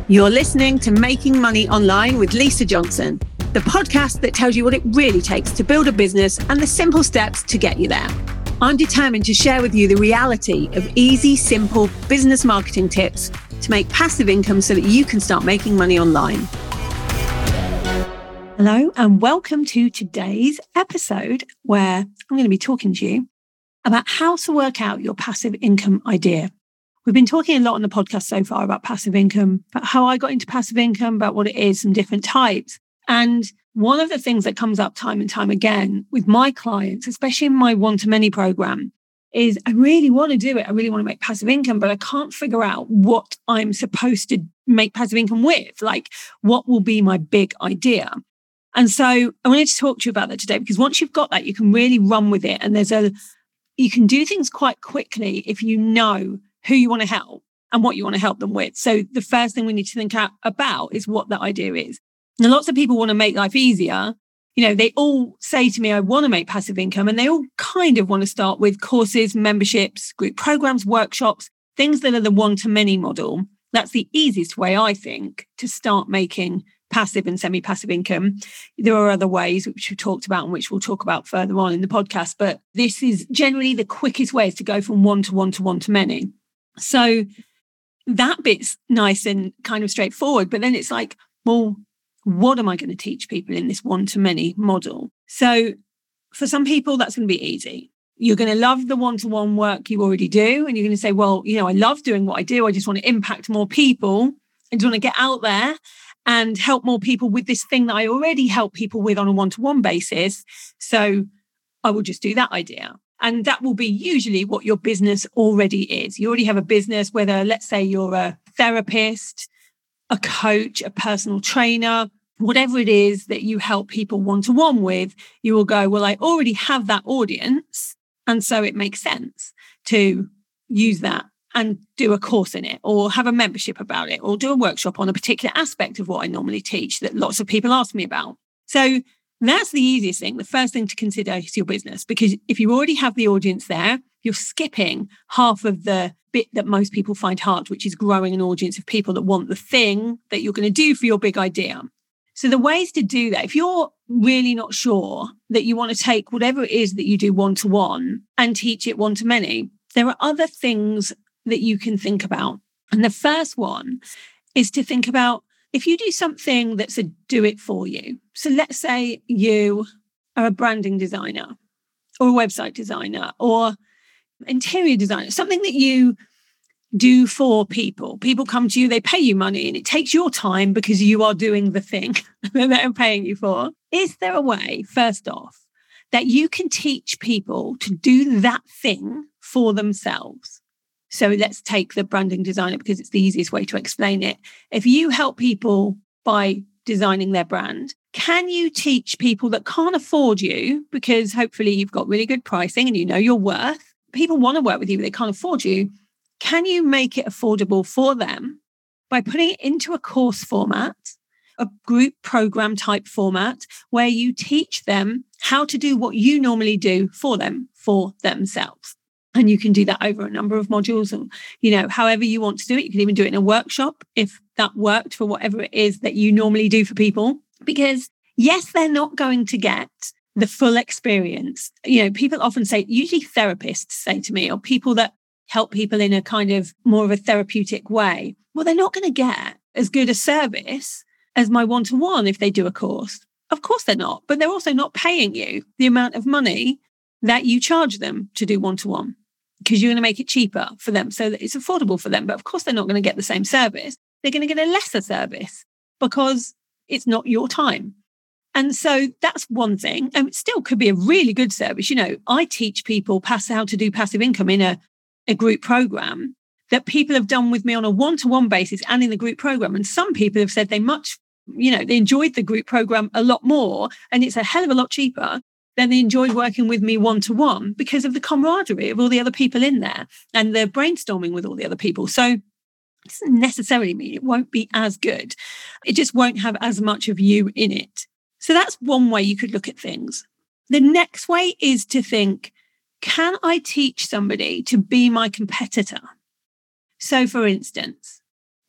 You're listening to Making Money Online with Lisa Johnson, the podcast that tells you what it really takes to build a business and the simple steps to get you there. I'm determined to share with you the reality of easy, simple business marketing tips to make passive income so that you can start making money online. Hello, and welcome to today's episode where I'm going to be talking to you about how to work out your passive income idea. We've been talking a lot on the podcast so far about passive income, about how I got into passive income, about what it is, some different types. And one of the things that comes up time and time again with my clients, especially in my one-to-many program, is I really want to do it. I really want to make passive income, but I can't figure out what I'm supposed to make passive income with. Like, what will be my big idea? And so I wanted to talk to you about that today, because once you've got that, you can really run with it. And you can do things quite quickly if you know who you want to help and what you want to help them with. So the first thing we need to think about is what that idea is. Now, lots of people want to make life easier. You know, they all say to me, I want to make passive income, and they all kind of want to start with courses, memberships, group programs, workshops, things that are the one-to-many model. That's the easiest way, I think, to start making passive and semi-passive income. There are other ways which we've talked about and which we'll talk about further on in the podcast, but this is generally the quickest way to go from one-to-one to one-to-many. So that bit's nice and kind of straightforward, but then it's like, well, what am I going to teach people in this one-to-many model? So for some people, that's going to be easy. You're going to love the one-to-one work you already do. And you're going to say, well, you know, I love doing what I do. I just want to impact more people. I just want to get out there and help more people with this thing that I already help people with on a one-to-one basis. So I will just do that idea. And that will be usually what your business already is. You already have a business, whether, let's say, you're a therapist, a coach, a personal trainer, whatever it is that you help people one-to-one with, you will go, well, I already have that audience. And so it makes sense to use that and do a course in it, or have a membership about it, or do a workshop on a particular aspect of what I normally teach that lots of people ask me about. So that's the easiest thing. The first thing to consider is your business, because if you already have the audience there, you're skipping half of the bit that most people find hard, which is growing an audience of people that want the thing that you're going to do for your big idea. So the ways to do that, if you're really not sure that you want to take whatever it is that you do one-to-one and teach it one-to-many, there are other things that you can think about. And the first one is to think about, if you do something that's a do it for you. So let's say you are a branding designer or a website designer or interior designer, something that you do for people. People come to you, they pay you money, and it takes your time because you are doing the thing that they're paying you for. Is there a way, first off, that you can teach people to do that thing for themselves? So let's take the branding designer, because it's the easiest way to explain it. If you help people by designing their brand, can you teach people that can't afford you, because hopefully you've got really good pricing and you know your worth, people want to work with you, but they can't afford you. Can you make it affordable for them by putting it into a course format, a group program type format, where you teach them how to do what you normally do for them, for themselves? And you can do that over a number of modules, or, you know, however you want to do it. You can even do it in a workshop if that worked for whatever it is that you normally do for people. Because yes, they're not going to get the full experience. You know, people often say, usually therapists say to me, or people that help people in a kind of more of a therapeutic way, well, they're not going to get as good a service as my one-to-one if they do a course. Of course they're not, but they're also not paying you the amount of money that you charge them to do one-to-one, because you're going to make it cheaper for them so that it's affordable for them. But of course, they're not going to get the same service. They're going to get a lesser service because it's not your time. And so that's one thing. And it still could be a really good service. You know, I teach people how to do passive income in a group program that people have done with me on a one-to-one basis and in the group program. And some people have said they enjoyed the group program a lot more, and it's a hell of a lot cheaper than they enjoyed working with me one-to-one because of the camaraderie of all the other people in there and the brainstorming with all the other people. So it doesn't necessarily mean it won't be as good. It just won't have as much of you in it. So that's one way you could look at things. The next way is to think, can I teach somebody to be my competitor? So for instance,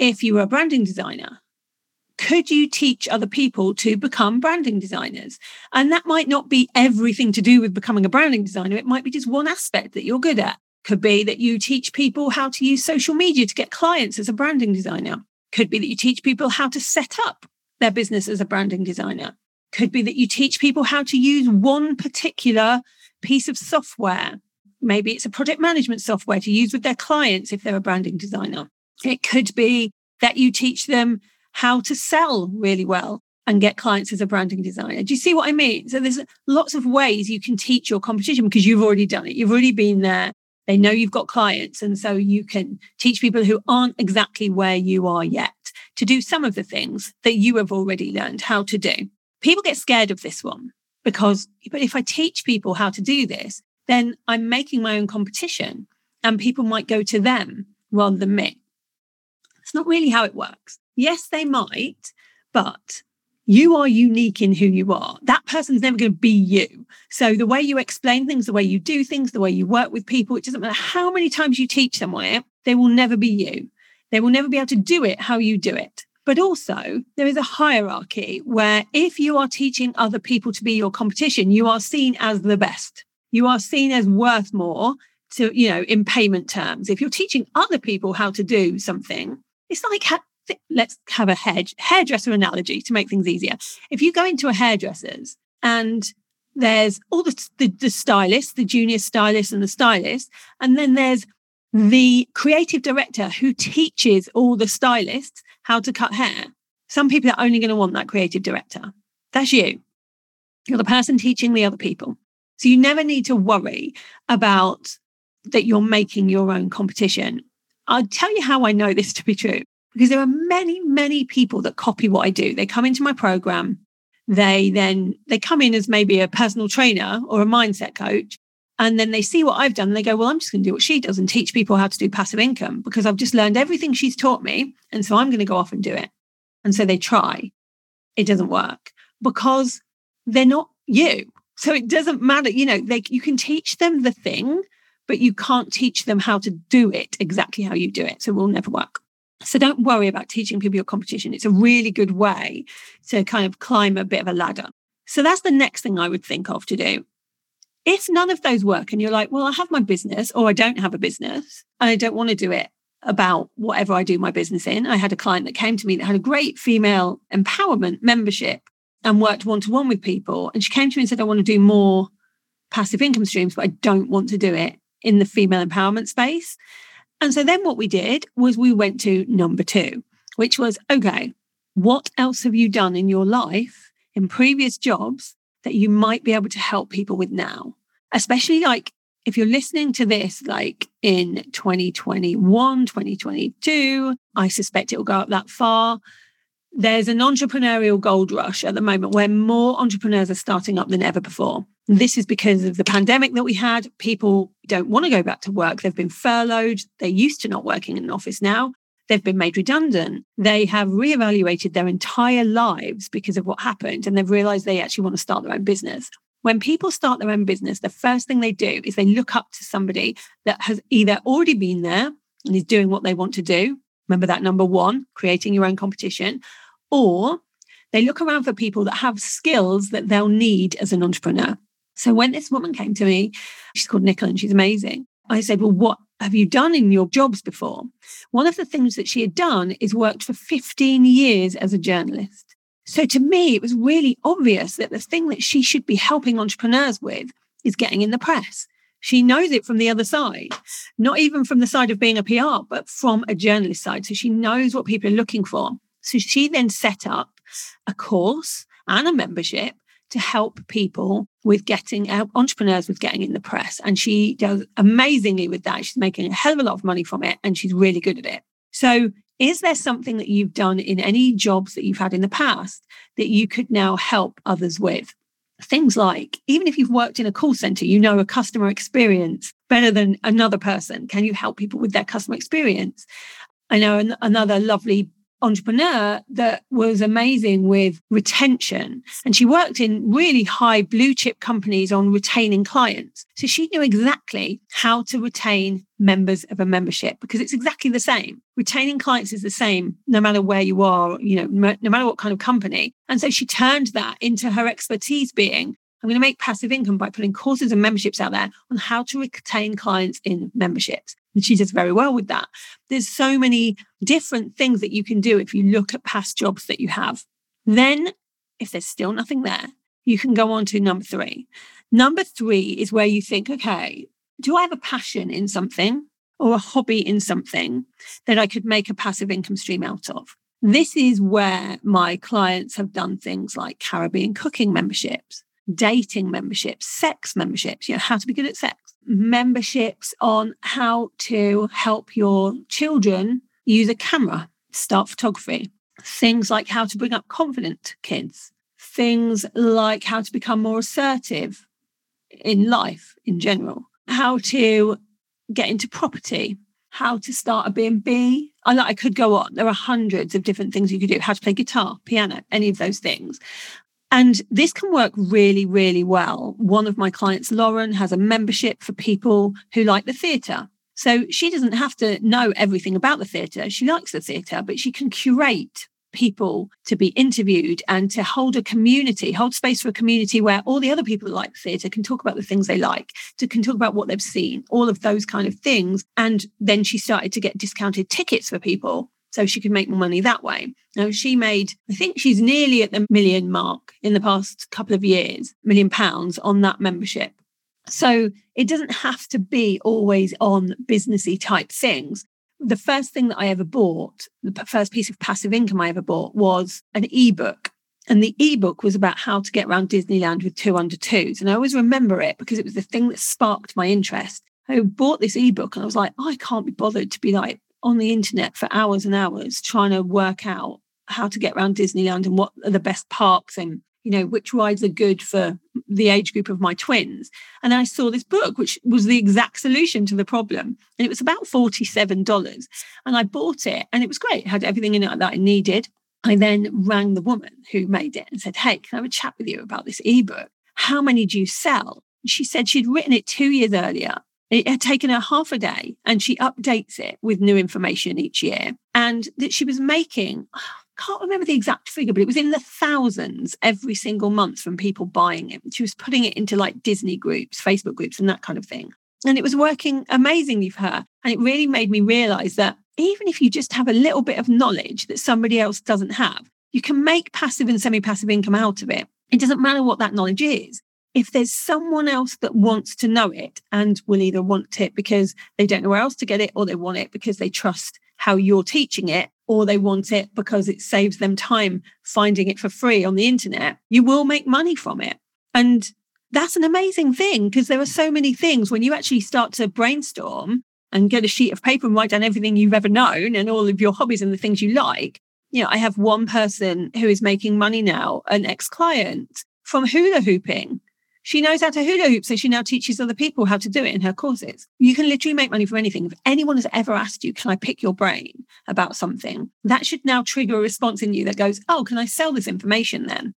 if you were a branding designer? Could you teach other people to become branding designers? And that might not be everything to do with becoming a branding designer. It might be just one aspect that you're good at. Could be that you teach people how to use social media to get clients as a branding designer. Could be that you teach people how to set up their business as a branding designer. Could be that you teach people how to use one particular piece of software. Maybe it's a project management software to use with their clients if they're a branding designer. It could be that you teach them how to sell really well and get clients as a branding designer. Do you see what I mean? So there's lots of ways you can teach your competition because you've already done it. You've already been there. They know you've got clients. And so you can teach people who aren't exactly where you are yet to do some of the things that you have already learned how to do. People get scared of this one because, but if I teach people how to do this, then I'm making my own competition and people might go to them rather than me. It's not really how it works. Yes, they might, but you are unique in who you are. That person's never going to be you. So the way you explain things, the way you do things, the way you work with people, it doesn't matter how many times you teach someone it, they will never be you. They will never be able to do it how you do it. But also there is a hierarchy where if you are teaching other people to be your competition, you are seen as the best. You are seen as worth more to, in payment terms. If you're teaching other people how to do something, it's like, let's have a hairdresser analogy to make things easier. If you go into a hairdresser's and there's all the stylists, the junior stylists and the stylists, and then there's the creative director who teaches all the stylists how to cut hair. Some people are only going to want that creative director. That's you. You're the person teaching the other people. So you never need to worry about that you're making your own competition. I'll tell you how I know this to be true, because there are many, many people that copy what I do. They come into my program. They come in as maybe a personal trainer or a mindset coach. And then they see what I've done and they go, well, I'm just going to do what she does and teach people how to do passive income because I've just learned everything she's taught me. And so I'm going to go off and do it. And so they try. It doesn't work because they're not you. So it doesn't matter. You can teach them the thing, but you can't teach them how to do it exactly how you do it. So it will never work. So don't worry about teaching people your competition. It's a really good way to kind of climb a bit of a ladder. So that's the next thing I would think of to do. If none of those work and you're like, well, I have my business or I don't have a business and I don't want to do it about whatever I do my business in. I had a client that came to me that had a great female empowerment membership and worked one-to-one with people. And she came to me and said, I want to do more passive income streams, but I don't want to do it in the female empowerment space. And so then what we did was we went to number 2, which was, okay, what else have you done in your life in previous jobs that you might be able to help people with now? Especially like if you're listening to this like in 2021, 2022, I suspect it will go up that far. There's an entrepreneurial gold rush at the moment where more entrepreneurs are starting up than ever before. This is because of the pandemic that we had. People don't want to go back to work. They've been furloughed. They're used to not working in an office now. They've been made redundant. They have reevaluated their entire lives because of what happened. And they've realized they actually want to start their own business. When people start their own business, the first thing they do is they look up to somebody that has either already been there and is doing what they want to do. Remember that number 1, creating your own competition. Or they look around for people that have skills that they'll need as an entrepreneur. So when this woman came to me, she's called Nicola and she's amazing. I said, well, what have you done in your jobs before? One of the things that she had done is worked for 15 years as a journalist. So to me, it was really obvious that the thing that she should be helping entrepreneurs with is getting in the press. She knows it from the other side, not even from the side of being a PR, but from a journalist side. So she knows what people are looking for. So she then set up a course and a membership to help people with entrepreneurs with getting in the press. And she does amazingly with that. She's making a hell of a lot of money from it and she's really good at it. So is there something that you've done in any jobs that you've had in the past that you could now help others with? Things like, even if you've worked in a call center, a customer experience better than another person. Can you help people with their customer experience? I know another lovely entrepreneur that was amazing with retention. And she worked in really high blue chip companies on retaining clients. So she knew exactly how to retain members of a membership because it's exactly the same. Retaining clients is the same no matter where you are, no matter what kind of company. And so she turned that into her expertise being, I'm going to make passive income by putting courses and memberships out there on how to retain clients in memberships. And she does very well with that. There's so many different things that you can do if you look at past jobs that you have. Then, if there's still nothing there, you can go on to number 3. Number 3 is where you think, okay, do I have a passion in something or a hobby in something that I could make a passive income stream out of? This is where my clients have done things like Caribbean cooking memberships, dating memberships, sex memberships, how to be good at sex, memberships on how to help your children use a camera, start photography, things like how to bring up confident kids, things like how to become more assertive in life in general, how to get into property, how to start a B&B. I could go on. There are hundreds of different things you could do, how to play guitar, piano, any of those things. And this can work really, really well. One of my clients, Lauren, has a membership for people who like the theatre. So she doesn't have to know everything about the theatre. She likes the theatre, but she can curate people to be interviewed and to hold space for a community where all the other people that like the theatre can talk about the things they like, can talk about what they've seen, all of those kind of things. And then she started to get discounted tickets for people so she could make more money that way. Now, I think she's nearly at the £1 million mark in the past couple of years, £1 million on that membership. So it doesn't have to be always on businessy type things. The first thing that I ever bought, the first piece of passive income I ever bought was an ebook. And the ebook was about how to get around Disneyland with 2 under 2s. And I always remember it because it was the thing that sparked my interest. I bought this ebook and I was like, I can't be bothered to be like on the internet for hours and hours trying to work out how to get around Disneyland and what are the best parks and, which rides are good for the age group of my twins. And I saw this book, which was the exact solution to the problem. And it was about $47. And I bought it and it was great. It had everything in it that I needed. I then rang the woman who made it and said, hey, can I have a chat with you about this ebook? How many do you sell? She said she'd written it 2 years earlier. It had taken her half a day and she updates it with new information each year. And that she was making, I can't remember the exact figure, but it was in the thousands every single month from people buying it. She was putting it into like Disney groups, Facebook groups and that kind of thing. And it was working amazingly for her. And it really made me realize that even if you just have a little bit of knowledge that somebody else doesn't have, you can make passive and semi-passive income out of it. It doesn't matter what that knowledge is. If there's someone else that wants to know it and will either want it because they don't know where else to get it, or they want it because they trust how you're teaching it, or they want it because it saves them time finding it for free on the internet, you will make money from it. And that's an amazing thing because there are so many things when you actually start to brainstorm and get a sheet of paper and write down everything you've ever known and all of your hobbies and the things you like. I have one person who is making money now, an ex-client, from hula hooping. She knows how to hula hoop, so she now teaches other people how to do it in her courses. You can literally make money from anything. If anyone has ever asked you, can I pick your brain about something? That should now trigger a response in you that goes, oh, can I sell this information then?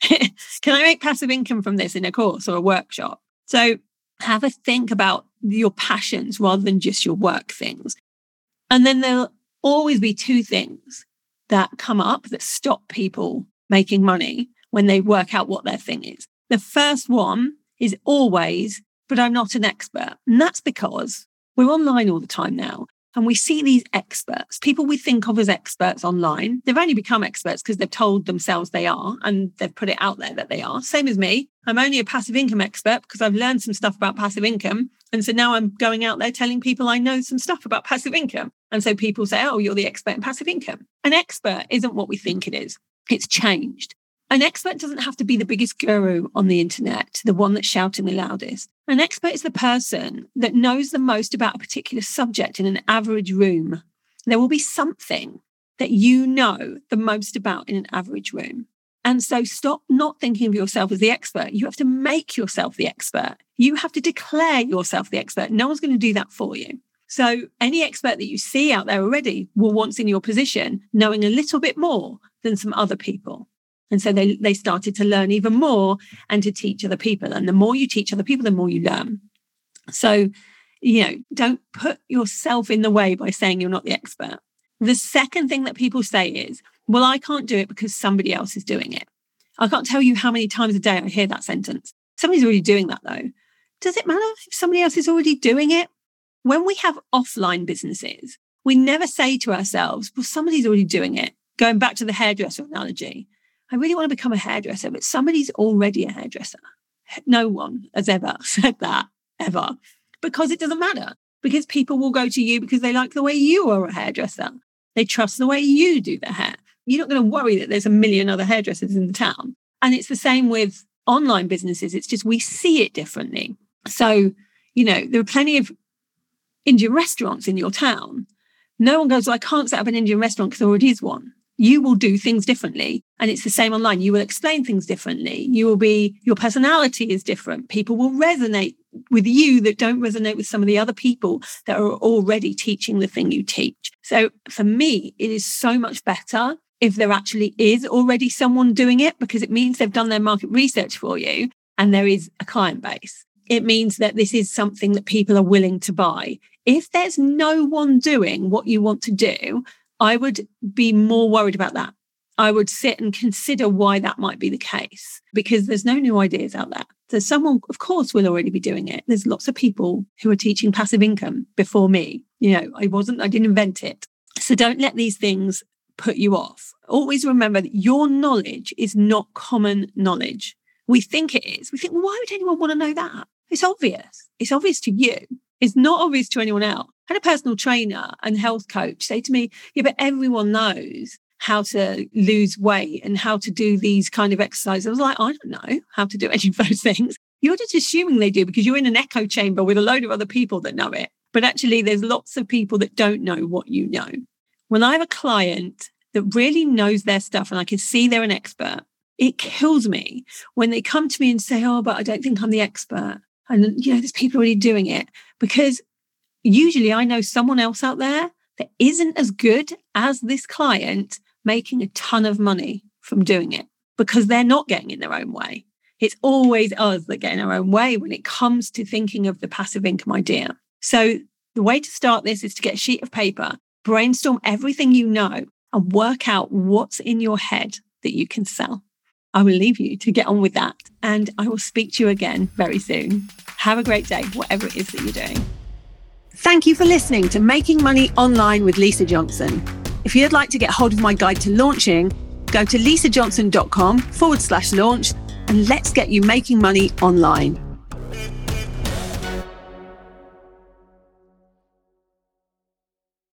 Can I make passive income from this in a course or a workshop? So have a think about your passions rather than just your work things. And then there'll always be 2 things that come up that stop people making money when they work out what their thing is. The first one is always, but I'm not an expert. And that's because we're online all the time now. And we see these experts, people we think of as experts online. They've only become experts because they've told themselves they are, and they've put it out there that they are. Same as me. I'm only a passive income expert because I've learned some stuff about passive income. And so now I'm going out there telling people I know some stuff about passive income. And so people say, oh, you're the expert in passive income. An expert isn't what we think it is. It's changed. An expert doesn't have to be the biggest guru on the internet, the one that's shouting the loudest. An expert is the person that knows the most about a particular subject in an average room. There will be something that you know the most about in an average room. And so stop not thinking of yourself as the expert. You have to make yourself the expert. You have to declare yourself the expert. No one's going to do that for you. So any expert that you see out there already will once in your position knowing a little bit more than some other people. And so they started to learn even more and to teach other people. And the more you teach other people, the more you learn. So, don't put yourself in the way by saying you're not the expert. The second thing that people say is, well, I can't do it because somebody else is doing it. I can't tell you how many times a day I hear that sentence. Somebody's already doing that though. Does it matter if somebody else is already doing it? When we have offline businesses, we never say to ourselves, well, somebody's already doing it. Going back to the hairdresser analogy, I really want to become a hairdresser, but somebody's already a hairdresser. No one has ever said that, ever, because it doesn't matter. Because people will go to you because they like the way you are a hairdresser. They trust the way you do their hair. You're not going to worry that there's a million other hairdressers in the town. And it's the same with online businesses. It's just we see it differently. So, there are plenty of Indian restaurants in your town. No one goes, well, I can't set up an Indian restaurant because there already is one. You will do things differently. And it's the same online. You will explain things differently. Your personality is different. People will resonate with you that don't resonate with some of the other people that are already teaching the thing you teach. So for me, it is so much better if there actually is already someone doing it, because it means they've done their market research for you and there is a client base. It means that this is something that people are willing to buy. If there's no one doing what you want to do, I would be more worried about that. I would sit and consider why that might be the case, because there's no new ideas out there. So someone, of course, will already be doing it. There's lots of people who are teaching passive income before me. I didn't invent it. So don't let these things put you off. Always remember that your knowledge is not common knowledge. We think it is. We think, well, why would anyone want to know that? It's obvious. It's obvious to you. It's not obvious to anyone else. I had a personal trainer and health coach say to me, yeah, but everyone knows how to lose weight and how to do these kind of exercises. I was like, I don't know how to do any of those things. You're just assuming they do because you're in an echo chamber with a load of other people that know it. But actually, there's lots of people that don't know what you know. When I have a client that really knows their stuff and I can see they're an expert, it kills me when they come to me and say, oh, but I don't think I'm the expert. And, there's people already doing it, because usually I know someone else out there that isn't as good as this client making a ton of money from doing it, because they're not getting in their own way. It's always us that get in our own way when it comes to thinking of the passive income idea. So the way to start this is to get a sheet of paper, brainstorm everything you know, and work out what's in your head that you can sell. I will leave you to get on with that, and I will speak to you again very soon. Have a great day, whatever it is that you're doing. Thank you for listening to Making Money Online with Lisa Johnson. If you'd like to get hold of my guide to launching, go to lisajohnson.com/launch and let's get you making money online.